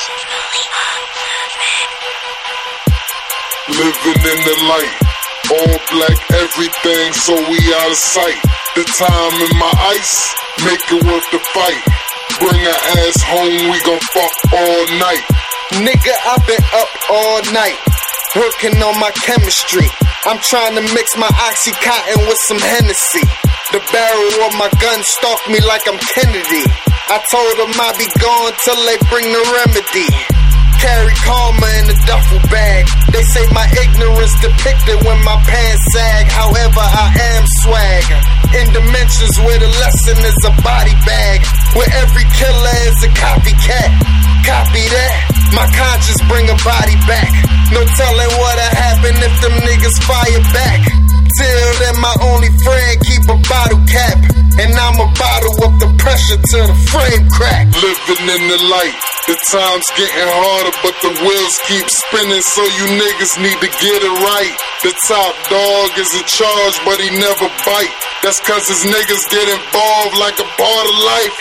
Living in the light, all black everything, so we out of sight. The time in my ice, make it worth the fight. Bring her ass home, we gon' fuck all night. Nigga, I've been up all night, working on my chemistry. I'm trying to mix my Oxycontin with some Hennessy. The barrel of my gun stalked me like I'm Kennedy. I told them I'd be gone till they bring the remedy. Carry karma in a duffel bag. They say my ignorance depicted when my pants sag. However, I am swag. In dimensions where the lesson is a body bag, where every killer is a copycat. Copy that. My conscience bring a body back. No telling what'll happen if them niggas fire back. Till then, my only friend keep a bottle cap, and I'ma bottle up the pressure till the frame crack. Living in the light, the time's getting harder, but the wheels keep spinning, so you niggas need to get it right. The top dog is in charge, but he never bite. That's cause his niggas get involved like a part of life.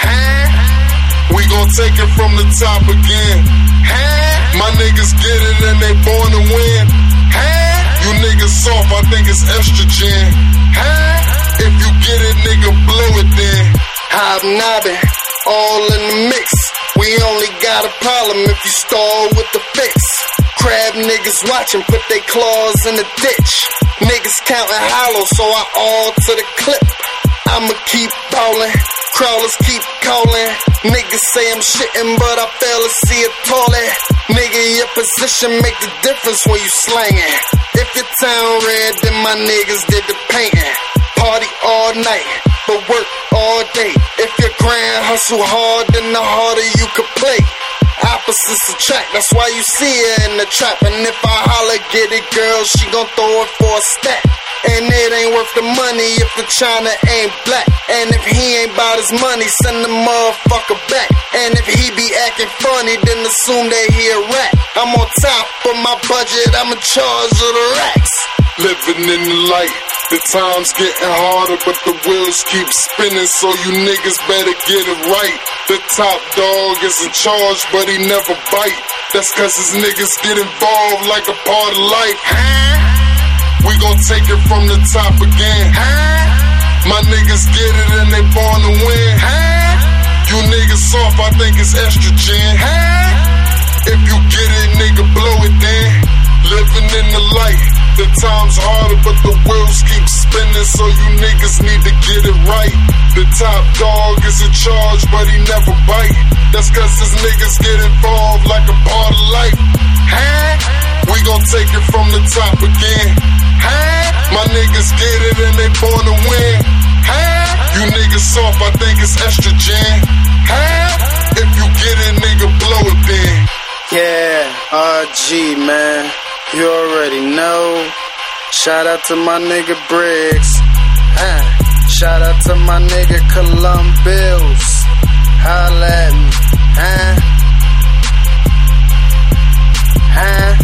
We gon' take it from the top again. My niggas get it and they born to win. You niggas soft, I think it's estrogen. If you get it, nigga, blow it then. Hobnobbing, all in the mix. We only got a problem if you stall with the fix. Crab niggas watching, put they claws in the ditch. Niggas counting hollow, so I all to the clip. I'ma keep ballin', crawlers keep calling. Niggas say I'm shitting, but I fail to see a toilet. Nigga, your position make the difference when you slangin'. If your town red, then my niggas did the painting. Party all night, but work all day. If your grind hustle hard, then the harder you could play. Opposites attract, that's why you see her in the trap. And if I holler, get it, girl, she gon' throw it for a stack. And it ain't worth the money if the China ain't black. And if he ain't bout his money, send the motherfucker back. And if he be acting funny, then assume that he a rat. I'm on top of my budget, I'm in charge of the racks. Living in the light, the time's getting harder, but the wheels keep spinning, so you niggas better get it right. The top dog is in charge, but he never bite. That's cause his niggas get involved like a part of life. We gon' take it from the top again. My niggas get it and they born to win. You niggas soft, I think it's estrogen. If you get it, nigga, blow it then. Living in the light, the time's harder, but the wheels keep spinning, so you niggas need to get it right. The top dog is in charge, but he never bite. That's cause his niggas get involved like a part of life. We gon' take it from the top again. My niggas get it and they born to win. You niggas soft, I think it's estrogen. If you get it, nigga, blow it then. Yeah, RG, man. You already know. Shout out to my nigga Briggs. Shout out to my nigga Columbus. Holla at me.